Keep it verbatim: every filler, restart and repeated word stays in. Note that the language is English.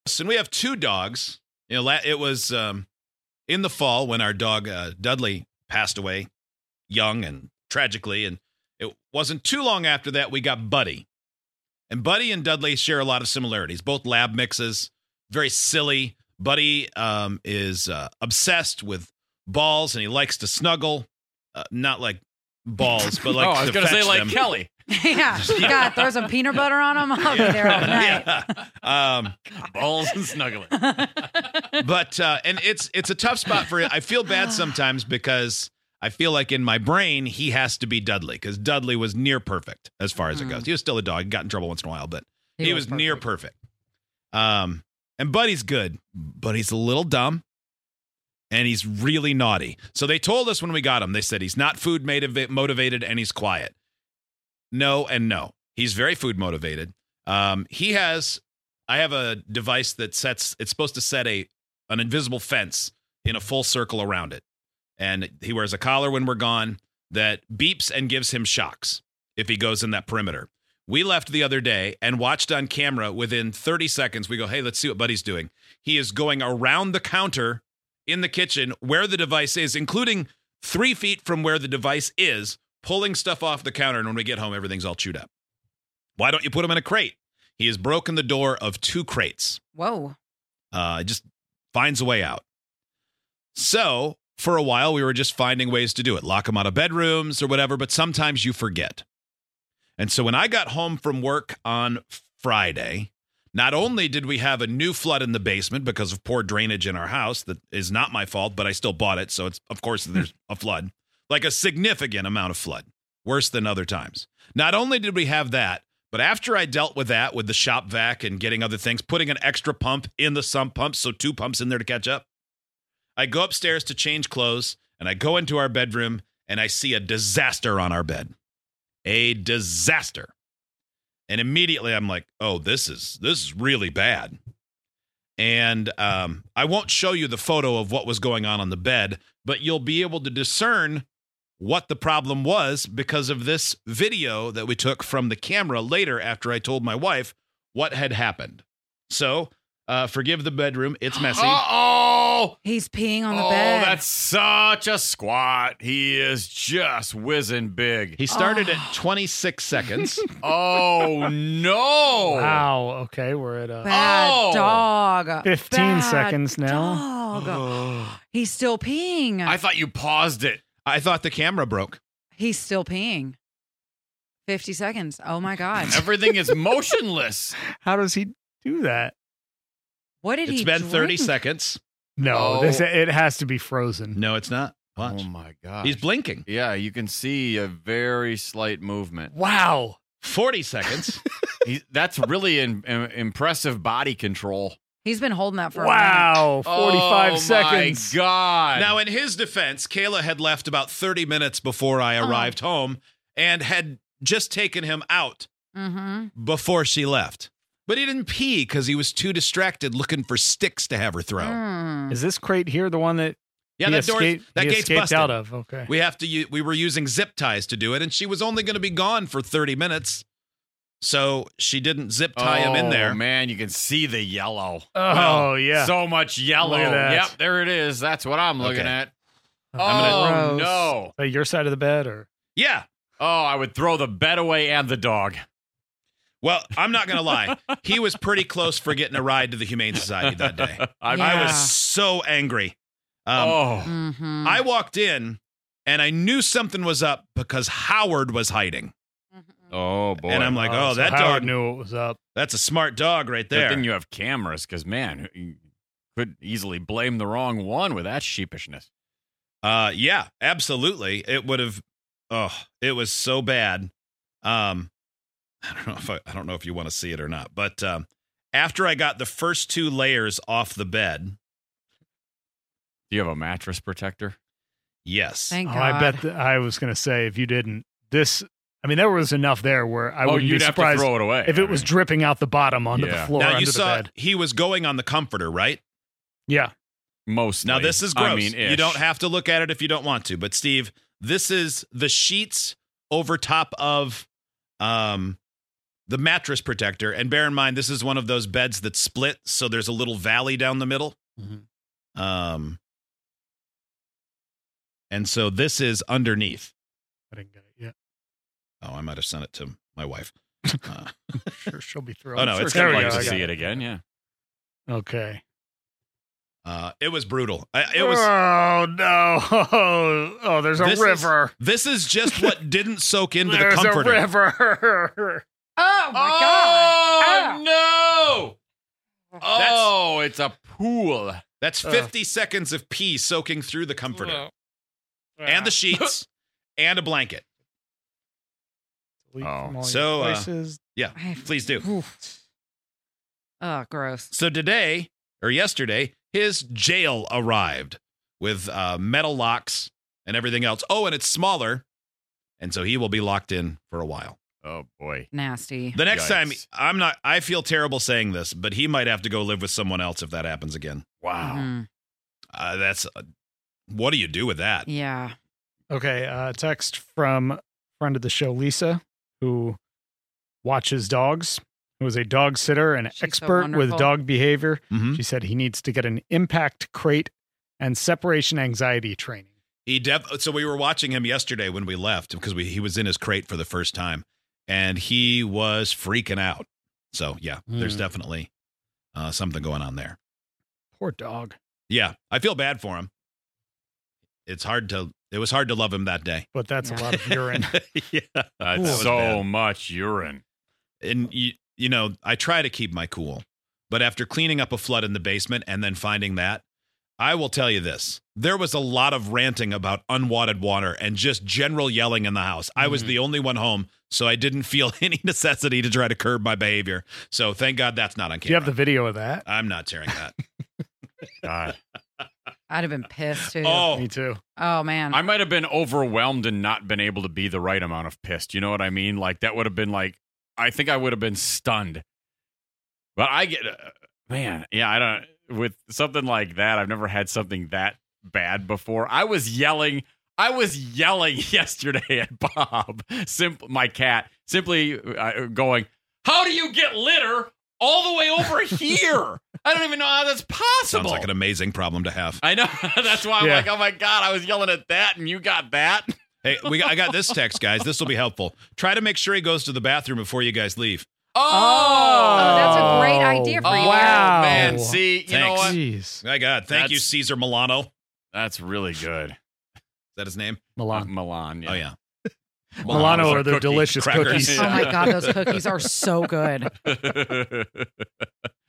And we have two dogs. You know, it was um, in the fall when our dog uh, Dudley passed away, young and tragically, and it wasn't too long after that we got Buddy. And Buddy and Dudley share a lot of similarities, both lab mixes, very silly. Buddy um, is uh, obsessed with balls, and he likes to snuggle, uh, not like balls, but like oh, I was going to say like them. Kelly. yeah, you gotta throw some peanut butter on them. I'll be there all night. Yeah. Um, balls and snuggling. But uh, and it's it's a tough spot for it. I feel bad sometimes because I feel like in my brain he has to be Dudley because Dudley was near perfect as far as mm. it goes. He was still a dog. He got in trouble once in a while, but he, he was, was near perfect. Um, and Buddy's good, but he's a little dumb. And he's really naughty. So they told us when we got him, they said he's not food motivated and he's quiet. No and no. He's very food motivated. Um, he has, I have a device that sets, it's supposed to set a an invisible fence in a full circle around it. And he wears a collar when we're gone that beeps and gives him shocks if he goes in that perimeter. We left the other day and watched on camera within thirty seconds. We go, hey, let's see what Buddy's doing. He is going around the counter in the kitchen where the device is, including three feet from where the device is, pulling stuff off the counter. And when we get home, everything's all chewed up. Why don't you put him in a crate? He has broken the door of two crates. Whoa. Uh, just finds a way out. So for a while, we were just finding ways to do it. Lock him out of bedrooms or whatever, but sometimes you forget. And so when I got home from work on Friday, not only did we have a new flood in the basement because of poor drainage in our house that is not my fault, but I still bought it. So it's, of course, there's a flood, like a significant amount of flood, worse than other times. Not only did we have that, but after I dealt with that, with the shop vac and getting other things, putting an extra pump in the sump pump, so two pumps in there to catch up, I go upstairs to change clothes, and I go into our bedroom, and I see a disaster on our bed. A disaster. And immediately I'm like, oh, this is this is really bad. And um, I won't show you the photo of what was going on on the bed, but you'll be able to discern what the problem was because of this video that we took from the camera later after I told my wife what had happened. So uh, forgive the bedroom. It's messy. Uh-oh! He's peeing on the oh, bed. Oh, that's such a squat. He is just whizzing big. He started oh. at twenty-six seconds. Oh, no. Wow. Okay, we're at a bad oh. dog. fifteen Bad seconds now. Dog. Oh. He's still peeing. I thought you paused it. I thought the camera broke. He's still peeing. fifty seconds. Oh, my God. Everything is motionless. How does he do that? What did it's he been drink? thirty seconds. No, Oh. this it has to be frozen. No, it's not. Watch. Oh, my God. He's blinking. Yeah, you can see a very slight movement. Wow. forty seconds. he, that's really in, in, impressive body control. He's been holding that for a Wow. forty-five oh, seconds. My God. Now, in his defense, Kayla had left about thirty minutes before I arrived home and had just taken him out Mm-hmm. before she left. But he didn't pee because he was too distracted looking for sticks to have her throw. Mm. Is this crate here the one that Yeah, he that door, escaped, that he gate's escaped busted. out of? Okay. We have to. u- We were using zip ties to do it, and she was only going to be gone for thirty minutes, so she didn't zip tie him in there. Oh, man, you can see the yellow. Oh, Well, yeah. So much yellow. Look at that. Yep, there it is. That's what I'm looking Okay. at. I'm Oh, gonna- no. Uh, your side of the bed, or Yeah. Oh, I would throw the bed away and the dog. Well, I'm not going to lie. He was pretty close for getting a ride to the Humane Society that day. I, Yeah. I was so angry. Um, oh, Mm-hmm. I walked in, and I knew something was up because Howard was hiding. oh boy. And I'm like, Oh, oh, so that Howard dog, knew what was up. that's a smart dog right Good there. thing you have cameras, because, man, you could easily blame the wrong one with that sheepishness. Uh, yeah, absolutely. It would have. Oh, it was so bad. Um, I don't know if I, I don't know if you want to see it or not, but um, after I got the first two layers off the bed, Do you have a mattress protector? yes, Thank Oh, God. I bet th- I was going to say, if you didn't, this, I mean, there was enough there where I oh, wouldn't you'd be have to surprised throw it away. if I it was mean, dripping out the bottom onto Yeah. the floor now under you the saw bed. he was going on the comforter, right? Yeah. mostly. Now this is gross. I mean, you don't have to look at it if you don't want to, but Steve, this is the sheets over top of um the mattress protector. And bear in mind, this is one of those beds that split, so there's a little valley down the middle. Mm-hmm. Um, and so this is underneath. I didn't get it yet. Oh, I might have sent it to my wife. Uh, Sure, she'll be thrilled. Oh, no, Sure, it's there kinda we like go. to I got see it. it again. Yeah. Okay. uh, it was brutal. I, it was. Oh no! Oh, oh there's a This is- river. This is just what didn't soak into There's the comforter. a river. Oh my Oh, god. no! That's- Oh, it's a pool. That's Ugh. fifty seconds of pee soaking through the comforter and the sheets and a blanket. Delete Oh. from all your So, uh, devices. Yeah, I- please do. Oof. Oh, gross. So today or yesterday, his jail arrived with uh, metal locks and everything else. Oh, and it's smaller, and so he will be locked in for a while. Oh, boy. Nasty. The next time, Yikes. I'm not. I feel terrible saying this, but he might have to go live with someone else if that happens again. Wow. Mhm. Uh, that's uh, what do you do with that? Yeah. Okay, uh, text from friend of the show, Lisa, who watches dogs, who is a dog sitter and She's so expert with wonderful. dog behavior. Mhm. She said he needs to get an impact crate and separation anxiety training. He def- so we were watching him yesterday when we left because we, he was in his crate for the first time, and he was freaking out. So yeah, there's Hmm. definitely uh, something going on there. Poor dog. Yeah, I feel bad for him. It's hard to. It was hard to love him that day. But that's Yeah. a lot of urine. yeah, That's that was so bad. much urine. And you, you know, I try to keep my cool, but after cleaning up a flood in the basement and then finding that, I will tell you this: there was a lot of ranting about unwanted water and just general yelling in the house. I was Mhm. the only one home, so I didn't feel any necessity to try to curb my behavior. So thank God that's not on Do you have camera. the video of that? I'm not sharing that. God. I'd have been pissed too. oh, Me too. Oh, man. I might have been overwhelmed and not been able to be the right amount of pissed. You know what I mean? Like, that would have been like, I think I would have been stunned. But I get, uh, man, yeah, I don't, with something like that, I've never had something that bad before. I was yelling, I was yelling yesterday at Bob, simp- my cat, simply uh, going, how do you get litter all the way over here? I don't even know how that's possible. sounds like an amazing problem to have. I know. That's why I'm Yeah. like, oh my God, I was yelling at that and you got that. Hey, we I got this text, guys. This will be helpful. Try to make sure he goes to the bathroom before you guys leave. Oh, Oh, that's a great idea for oh, you. Wow. man. See, you know Thanks. what? Jeez. My God, thank you, That's- Caesar Milano. Is That's really good. that his name? Uh, Milan. Milan. Oh yeah. Milano was a are the cookie. delicious Crackers. cookies. Oh, my God. Those cookies are so good.